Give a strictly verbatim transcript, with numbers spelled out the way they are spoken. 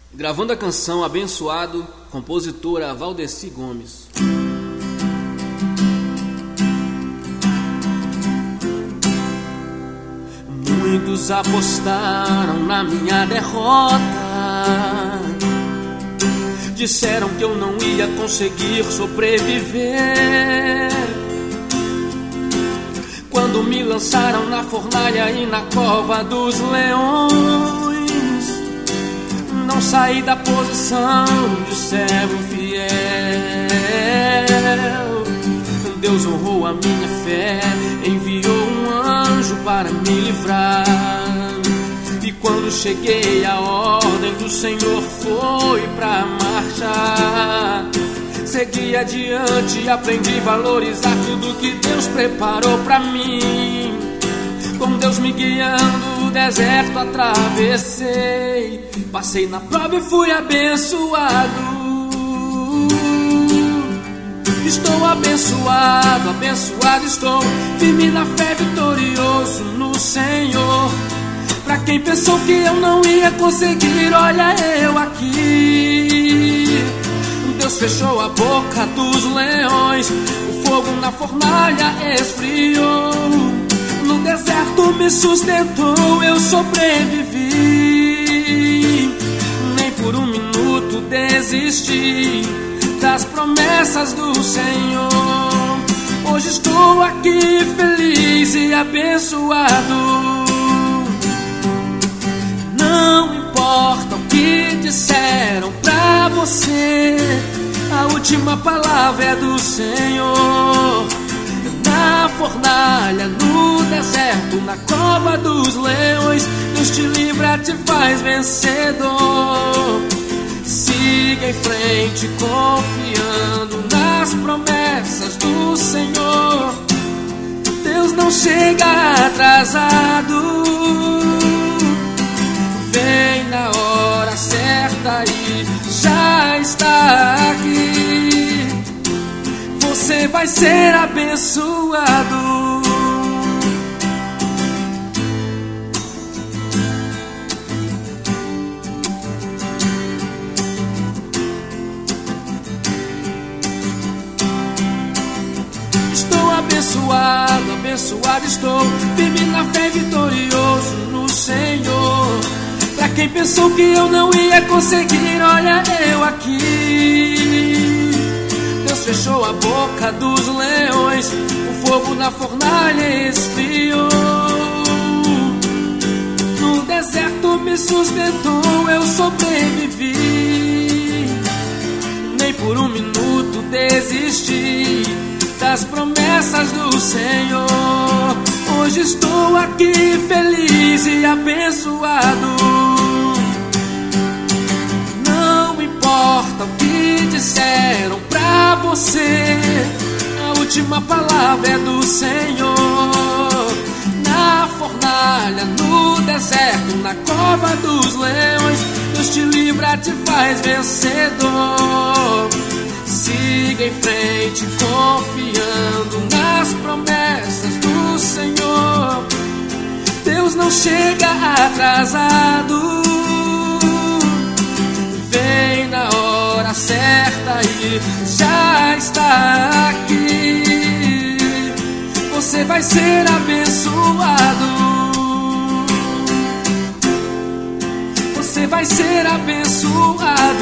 Gravando a canção Abençoado, compositora Valdeci Gomes. Muitos apostaram na minha derrota, disseram que eu não ia conseguir sobreviver. Quando me lançaram na fornalha e na cova dos leões, não saí da posição de servo fiel. Deus honrou a minha fé, enviou um anjo para me livrar. E quando cheguei, a ordem do Senhor foi pra marchar. Segui adiante e aprendi a valorizar tudo que Deus preparou pra mim. Com Deus me guiando, o deserto atravessei. Passei na prova e fui abençoado. Estou abençoado, abençoado estou, firme na fé, vitorioso no Senhor. Pra quem pensou que eu não ia conseguir, olha eu aqui. Deus fechou a boca dos leões, o fogo na fornalha esfriou. No deserto me sustentou, eu sobrevivi. Nem por um minuto desisti das promessas do Senhor. Hoje estou aqui feliz e abençoado. Não importa o que disseram pra você, a última palavra é do Senhor. Na fornalha, no deserto, na cova dos leões, Deus te livra, te faz vencedor. Siga em frente, confiando nas promessas do Senhor. Deus não chega atrasado, vem na hora certa e já está aqui. Você vai ser abençoado. Estou abençoado, abençoado estou, firme na fé, vitorioso no Senhor. Pra quem pensou que eu não ia conseguir, olha eu aqui. Deus fechou a boca dos leões, o fogo na fornalha esfriou. No deserto me sustentou, eu sobrevivi. Nem por um minuto desisti das promessas do Senhor. Hoje estou aqui feliz e abençoado. Não importa o que disseram pra você, a última palavra é do Senhor. Na fornalha, no deserto, na cova dos leões, Deus te livra, te faz vencedor. Siga em frente, confiando nas promessas do Senhor. Deus não chega atrasado, vem na hora certa e já está aqui. Você vai ser abençoado. Você vai ser abençoado.